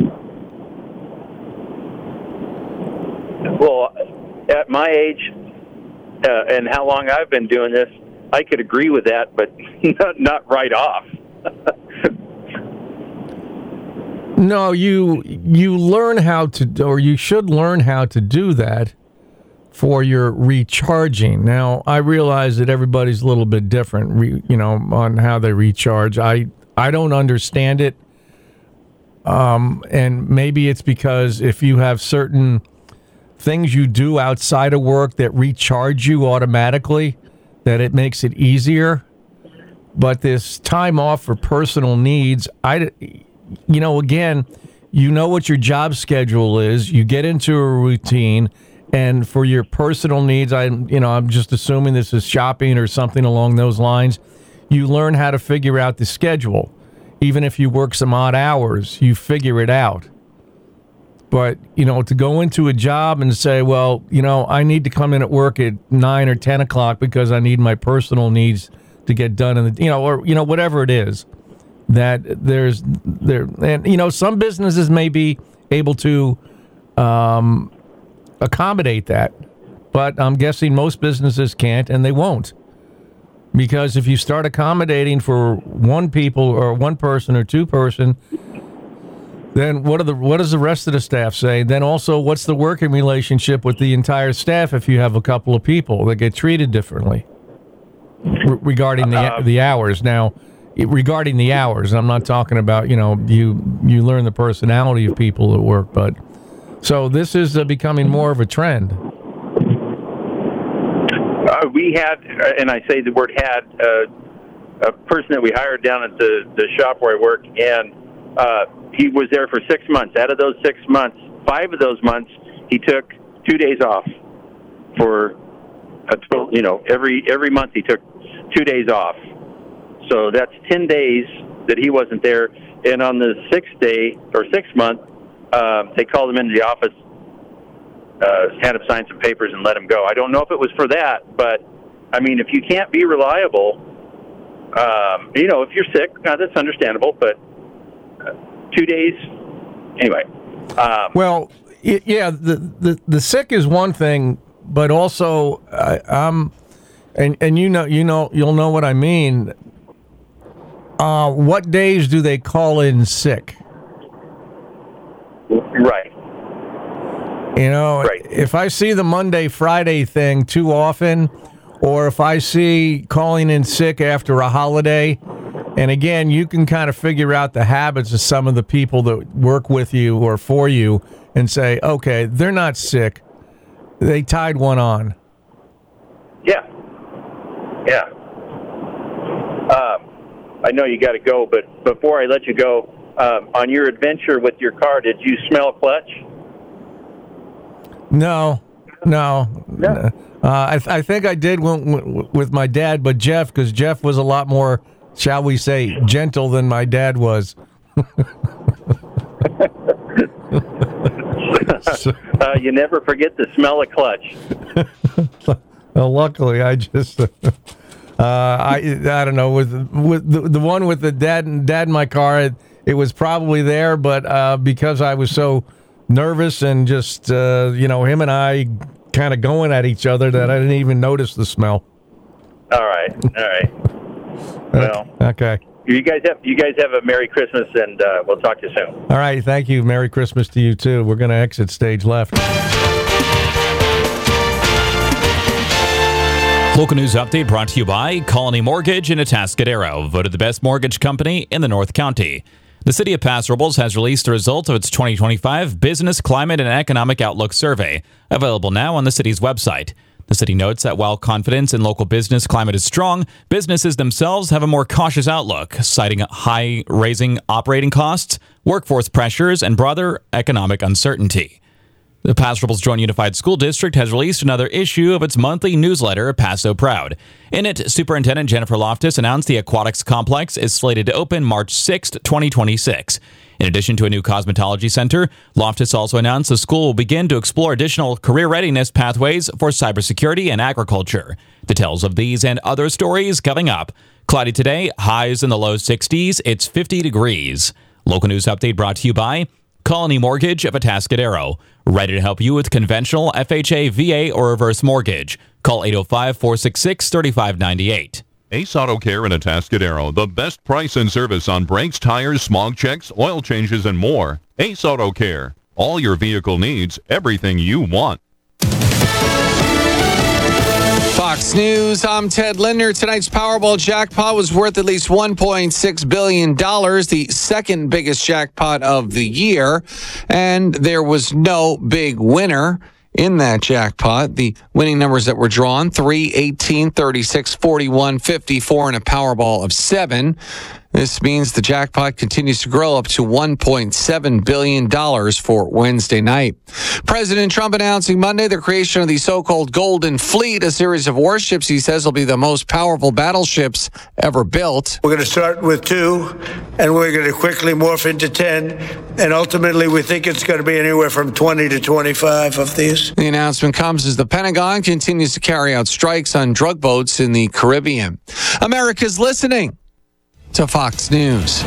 Well, at my age uh, and how long I've been doing this, I could agree with that, but not, not right off. No, you you learn how to, or you should learn how to do that for your recharging. Now, I realize that everybody's a little bit different, re, you know, on how they recharge. I I don't understand it, um, and maybe it's because if you have certain things you do outside of work that recharge you automatically, that it makes it easier. But this time off for personal needs, I, you know, again, you know what your job schedule is. You get into a routine, and for your personal needs, I, you know, I'm just assuming this is shopping or something along those lines. You learn how to figure out the schedule. Even if you work some odd hours, you figure it out. But, you know, to go into a job and say, well, you know, I need to come in at work at nine or ten o'clock because I need my personal needs to get done in the, you know, or, you know, whatever it is, that there's there. And, you know, some businesses may be able to um, accommodate that, but I'm guessing most businesses can't, and they won't. Because if you start accommodating for one people or one person or two person, then what are the what does the rest of the staff say? Then also, what's the working relationship with the entire staff if you have a couple of people that get treated differently re- regarding the uh, the hours? Now, regarding the hours, I'm not talking about, you know, you you learn the personality of people at work, but so this is uh, becoming more of a trend. Uh, we had, and I say the word had, uh, a person that we hired down at the, the shop where I work, and uh, he was there for six months. Out of those six months, five of those months, he took two days off for a total, you know, every every month he took two days off. So that's ten days that he wasn't there. And on the sixth day or sixth month, uh, they called him into the office, uh, had him sign some papers and let him go. I don't know if it was for that, but I mean, if you can't be reliable, um, you know, if you're sick, uh, that's understandable, but uh, two days, anyway. Um, well, it, yeah, the, the the sick is one thing, but also I, I'm, and and you know, you know, you'll know what I mean. Uh, what days do they call in sick? Right. You know, right. If I see the Monday, Friday thing too often, or if I see calling in sick after a holiday, and again, you can kind of figure out the habits of some of the people that work with you or for you and say, okay, they're not sick. They tied one on. Yeah. Yeah. Um, I know you got to go, but before I let you go, um, on your adventure with your car, did you smell clutch? No, no. no. Uh, I, th- I think I did w- w- with my dad, but Jeff, because Jeff was a lot more, shall we say, gentle than my dad was. so, uh, you never forget the smell of clutch. Well, luckily, I just, uh, I I don't know, with with the, the one with the dad and dad in my car, it, it was probably there, but uh, because I was so nervous and just, uh, you know, him and I kind of going at each other that I didn't even notice the smell. All right, all right. Well, okay. You guys have you guys have a Merry Christmas, and uh, we'll talk to you soon. All right, thank you. Merry Christmas to you too. We're going to exit stage left. Local news update brought to you by Colony Mortgage in Atascadero, voted the best mortgage company in the North County. The city of Paso Robles has released the result of its twenty twenty-five Business Climate and Economic Outlook Survey, available now on the city's website. The city notes that while confidence in local business climate is strong, businesses themselves have a more cautious outlook, citing high raising operating costs, workforce pressures, and broader economic uncertainty. The Paso Robles Joint Unified School District has released another issue of its monthly newsletter, Paso Proud. In it, Superintendent Jennifer Loftus announced the Aquatics Complex is slated to open March sixth, twenty twenty-six. In addition to a new cosmetology center, Loftus also announced the school will begin to explore additional career readiness pathways for cybersecurity and agriculture. Details of these and other stories coming up. Cloudy today, highs in the low sixties, it's fifty degrees. Local news update brought to you by Colony Mortgage of Atascadero. Ready to help you with conventional F H A, V A, or reverse mortgage. Call eight oh five, four six six, three five nine eight. Ace Auto Care in Atascadero. The best price and service on brakes, tires, smog checks, oil changes, and more. Ace Auto Care. All your vehicle needs, everything you want. Fox News, I'm Ted Linder. Tonight's Powerball jackpot was worth at least one point six billion dollars, the second biggest jackpot of the year. And there was no big winner in that jackpot. The winning numbers that were drawn, three, eighteen, thirty-six, forty-one, fifty-four, and a Powerball of seven. This means the jackpot continues to grow up to one point seven billion dollars for Wednesday night. President Trump announcing Monday the creation of the so-called Golden Fleet, a series of warships he says will be the most powerful battleships ever built. We're going to start with two, and we're going to quickly morph into ten, and ultimately we think it's going to be anywhere from twenty to twenty-five of these. The announcement comes as the Pentagon continues to carry out strikes on drug boats in the Caribbean. America's listening to Fox News.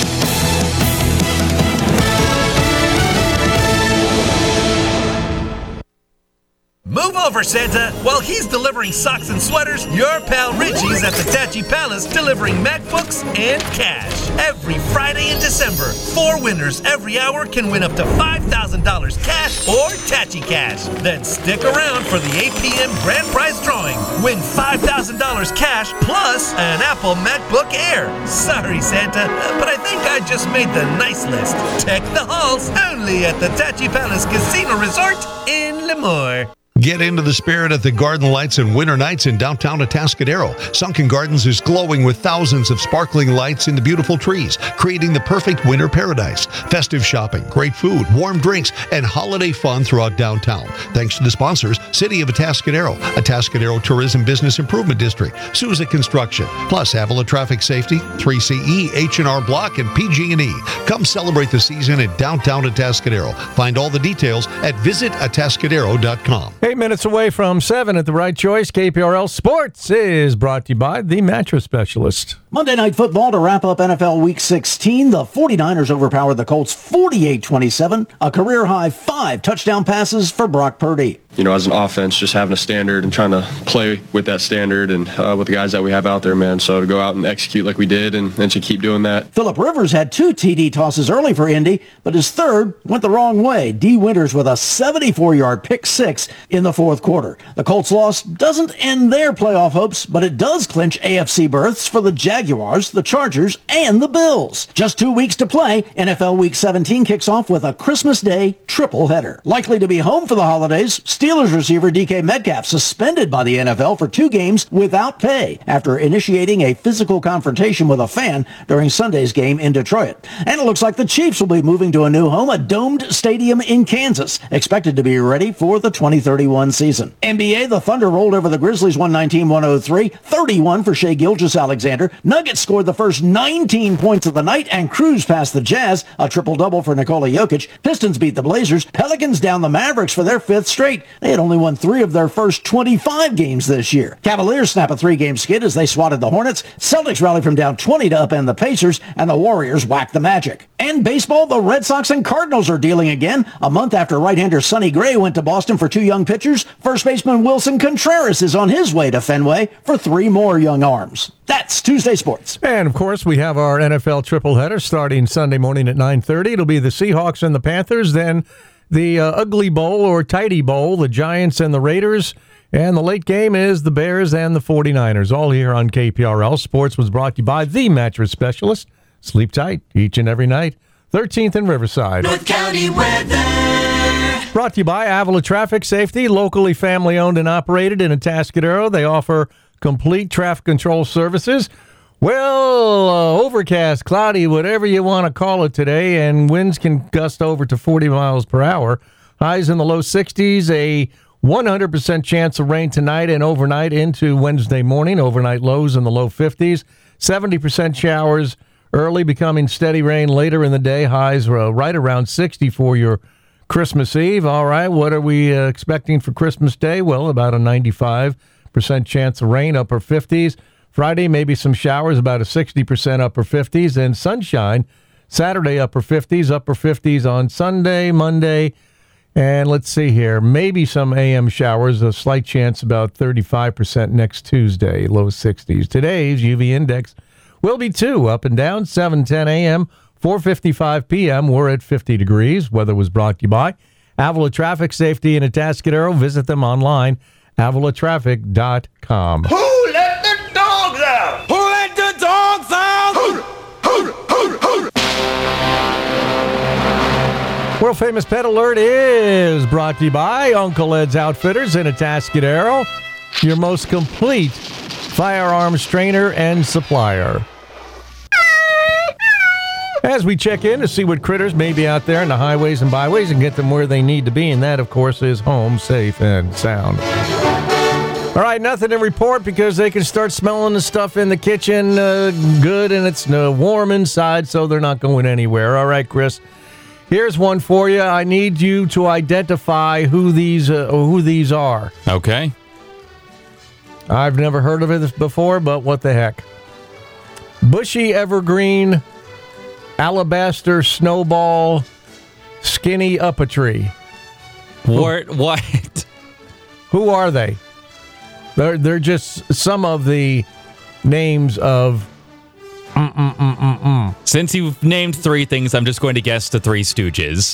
Move over, Santa. While he's delivering socks and sweaters, your pal Richie's at the Tachi Palace delivering MacBooks and cash. Every Friday in December, four winners every hour can win up to five thousand dollars cash or Tachi Cash. Then stick around for the eight p.m. grand prize drawing. Win five thousand dollars cash plus an Apple MacBook Air. Sorry, Santa, but I think I just made the nice list. Check the halls only at the Tachi Palace Casino Resort in Lemoore. Get into the spirit at the Garden Lights and Winter Nights in downtown Atascadero. Sunken Gardens is glowing with thousands of sparkling lights in the beautiful trees, creating the perfect winter paradise. Festive shopping, great food, warm drinks, and holiday fun throughout downtown. Thanks to the sponsors, City of Atascadero, Atascadero Tourism Business Improvement District, Souza Construction, plus Avila Traffic Safety, three C E, H and R Block, and P G and E. Come celebrate the season in downtown Atascadero. Find all the details at visit atascadero dot com. Eight minutes away from seven at the right choice. K P R L Sports is brought to you by the Mattress Specialist. Monday Night Football to wrap up N F L Week sixteen. The 49ers overpowered the Colts forty-eight twenty-seven. A career-high five touchdown passes for Brock Purdy. You know, as an offense, just having a standard and trying to play with that standard and uh, with the guys that we have out there, man. So to go out and execute like we did and, and to keep doing that. Phillip Rivers had two T D tosses early for Indy, but his third went the wrong way. D. Winters with a seventy-four-yard pick six in the fourth quarter. The Colts' loss doesn't end their playoff hopes, but it does clinch A F C berths for the Jaguars, the Chargers, and the Bills. Just two weeks to play, N F L Week seventeen kicks off with a Christmas Day triple header. Likely to be home for the holidays, Steelers receiver D K Metcalf suspended by the N F L for two games without pay after initiating a physical confrontation with a fan during Sunday's game in Detroit. And it looks like the Chiefs will be moving to a new home, a domed stadium in Kansas, expected to be ready for the twenty thirty-one season. N B A, the Thunder rolled over the Grizzlies one nineteen one oh three, thirty-one for Shai Gilgeous-Alexander. Nuggets scored the first nineteen points of the night and cruised past the Jazz, a triple-double for Nikola Jokic. Pistons beat the Blazers. Pelicans down the Mavericks for their fifth straight. They had only won three of their first twenty-five games this year. Cavaliers snap a three-game skid as they swatted the Hornets. Celtics rally from down twenty to upend the Pacers, and the Warriors whack the Magic. And baseball, the Red Sox and Cardinals are dealing again. A month after right-hander Sonny Gray went to Boston for two young pitchers, first baseman Wilson Contreras is on his way to Fenway for three more young arms. That's Tuesday Sports. And, of course, we have our N F L triple header starting Sunday morning at nine thirty. It'll be the Seahawks and the Panthers, then the uh, Ugly Bowl or Tidy Bowl, the Giants and the Raiders, And the late game is the Bears and the forty-niners, all here on K P R L. Sports was brought to you by The Mattress Specialist. Sleep tight each and every night. thirteenth and Riverside. North County weather. Brought to you by Avila Traffic Safety, locally family-owned and operated in Atascadero. They offer complete traffic control services. Well, uh, overcast, cloudy, whatever you want to call it today, and winds can gust over to forty miles per hour. Highs in the low sixties, a one hundred percent chance of rain tonight and overnight into Wednesday morning. Overnight lows in the low fifties. seventy percent showers early, becoming steady rain later in the day. Highs uh, right around sixty for your Christmas Eve. All right, what are we uh, expecting for Christmas Day? Well, about a ninety-five percent chance of rain, upper fifties. Friday, maybe some showers, about a sixty percent upper fifties. And sunshine, Saturday, upper fifties, upper fifties on Sunday, Monday. And let's see here, maybe some A M showers, a slight chance, about thirty-five percent next Tuesday, low sixties. Today's U V index will be two, up and down, seven ten A M, four fifty-five P M We're at fifty degrees. Weather was brought to you by Avila Traffic Safety in Atascadero. Visit them online, avila traffic dot com. Who let the dogs out? Who let the dogs out? Who, who, who, who. World Famous Pet Alert is brought to you by Uncle Ed's Outfitters in Atascadero, your most complete firearms trainer and supplier. As we check in to see what critters may be out there in the highways and byways and get them where they need to be, and that, of course, is home, safe, and sound. All right, nothing to report because they can start smelling the stuff in the kitchen uh, good, and it's uh, warm inside, so they're not going anywhere. All right, Chris. Here's one for you. I need you to identify who these uh, who these are. Okay. I've never heard of it before, but what the heck? Bushy evergreen, alabaster snowball, skinny up a tree. What? What? Who are they? They're they're just some of the names of. Mm-mm-mm-mm-mm. Since you've named three things, I'm just going to guess the Three Stooges.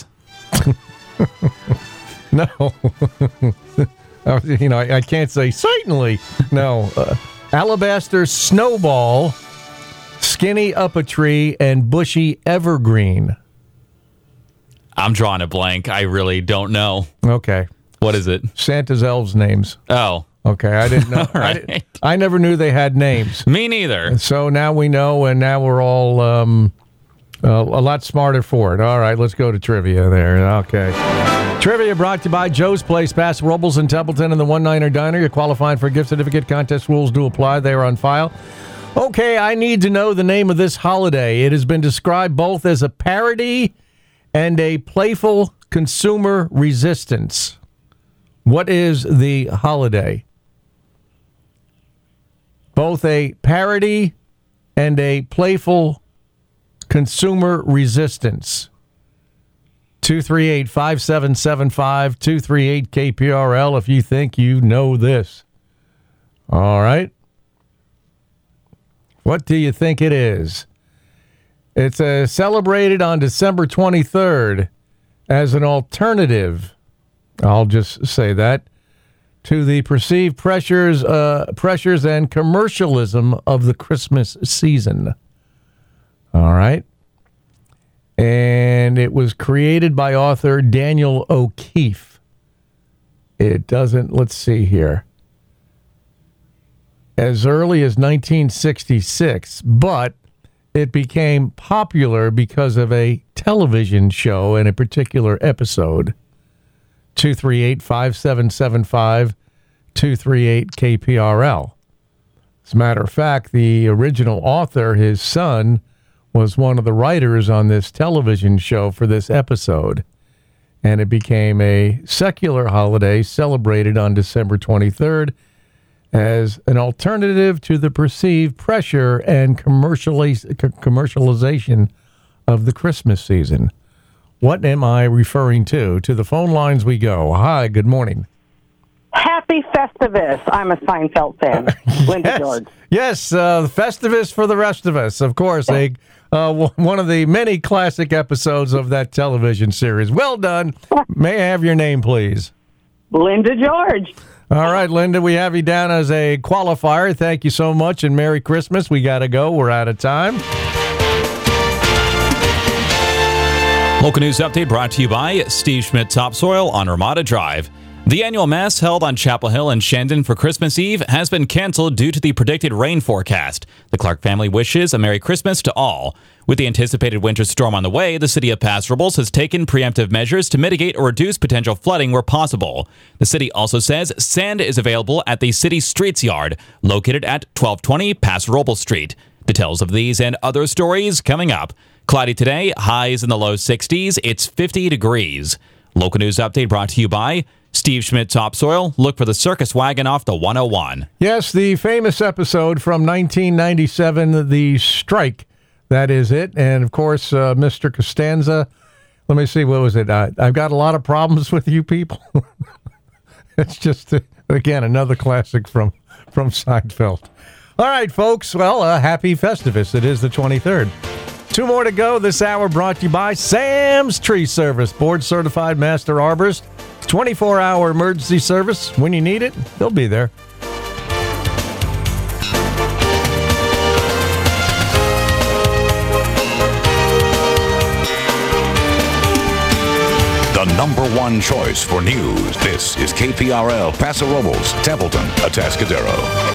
No. You know, I, I can't say certainly. No. Uh, alabaster snowball, skinny up a tree, and bushy evergreen. I'm drawing a blank. I really don't know. Okay. What is it? Santa's elves' names. Oh. Okay, I didn't know. All right. I, didn't, I never knew they had names. Me neither. And so now we know, and now we're all um, uh, a lot smarter for it. All right, let's go to trivia there. Okay. Trivia brought to you by Joe's Place, Paso Robles and Templeton and the One-Niner Diner. You're qualifying for a gift certificate. Contest rules do apply. They are on file. Okay, I need to know the name of this holiday. It has been described both as a parody and a playful consumer resistance. What is the holiday? Both a parody and a playful consumer resistance. two three eight, five seven seven five, two three eight K P R L if you think you know this. All right. What do you think it is? It's uh, celebrated on December twenty-third as an alternative, I'll just say that, to the perceived pressures uh, pressures and commercialism of the Christmas season. All right. And it was created by author Daniel O'Keefe. It doesn't, let's see here, as early as nineteen sixty-six, but it became popular because of a television show and a particular episode. two three eight, five seven seven five, two three eight K P R L. As a matter of fact, the original author, his son, was one of the writers on this television show for this episode. And it became a secular holiday celebrated on December twenty-third as an alternative to the perceived pressure and commercializ- commercialization of the Christmas season. What am I referring to? To the phone lines we go. Hi, good morning. Happy Festivus. I'm a Seinfeld fan. Linda yes. George. Yes, uh, Festivus for the rest of us. Of course, a, uh, w- one of the many classic episodes of that television series. Well done. May I have your name, please? Linda George. All right, Linda, we have you down as a qualifier. Thank you so much, and Merry Christmas. We got to go. We're out of time. Local news update brought to you by Steve Schmidt Topsoil on Ramada Drive. The annual Mass held on Chapel Hill in Shandon for Christmas Eve has been canceled due to the predicted rain forecast. The Clark family wishes a Merry Christmas to all. With the anticipated winter storm on the way, the city of Paso Robles has taken preemptive measures to mitigate or reduce potential flooding where possible. The city also says sand is available at the city streets yard, located at twelve twenty Paso Robles Street. Details of these and other stories coming up. Cloudy today, highs in the low sixties. It's fifty degrees. Local news update brought to you by Steve Schmidt Topsoil. Look for the circus wagon off the one oh one. Yes, the famous episode from nineteen ninety-seven, The Strike. That is it. And, of course, uh, Mister Costanza. Let me see, what was it? Uh, I've got a lot of problems with you people. It's just, uh, again, another classic from, from Seinfeld. All right, folks. Well, uh, happy Festivus. It is the twenty-third. Two more to go this hour, brought to you by Sam's Tree Service, board-certified master arborist. twenty-four hour emergency service. When you need it, they'll be there. The number one choice for news. This is K P R L, Paso Robles, Templeton, Atascadero.